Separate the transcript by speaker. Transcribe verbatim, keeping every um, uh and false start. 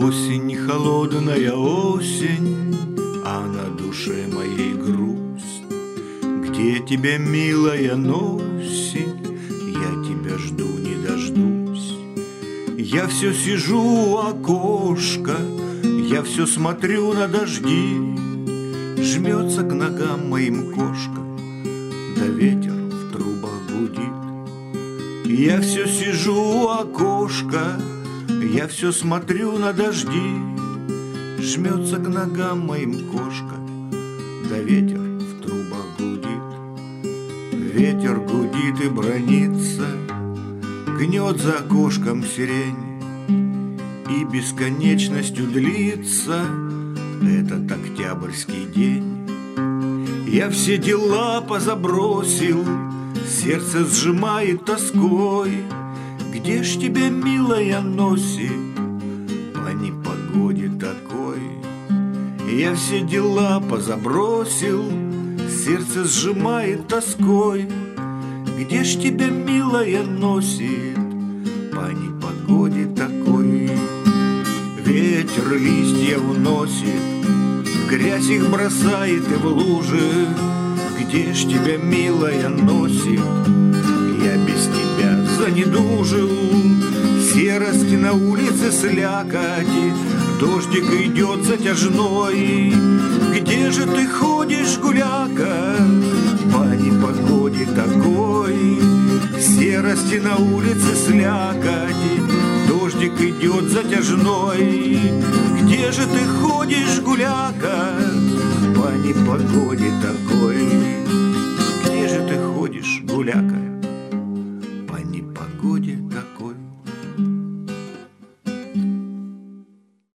Speaker 1: Осень, холодная осень, а на душе моей грусть. Где тебя, милая, носит? Я тебя жду, не дождусь. Я все сижу у окошка, я все смотрю на дожди. Жмется к ногам моим кошка, да ветер в трубах гудит. Я все сижу у окошка, я все смотрю на дожди. Жмется к ногам моим кошка, да ветер в трубах гудит. Ветер гудит и бронится, гнет за окошком сирень, и бесконечностью длится этот октябрьский день. Я все дела позабросил, сердце сжимает тоской. Где ж тебя, милая, носит по непогоде такой? Я все дела позабросил, сердце сжимает тоской. Где ж тебя, милая, носит по непогоде такой? Ветер листья уносит, в грязь их бросает и в лужи. Где ж тебя, милая, носит? Я без тебя занедужил. Серости на улице слякоти, дождик идет затяжной. Где же ты ходишь, гуляка, по непогоде такой? Серости на улице слякоти, дождик идет затяжной. Где же ты ходишь, гуляка, по непогоде такой? Где же ты ходишь, гуляка?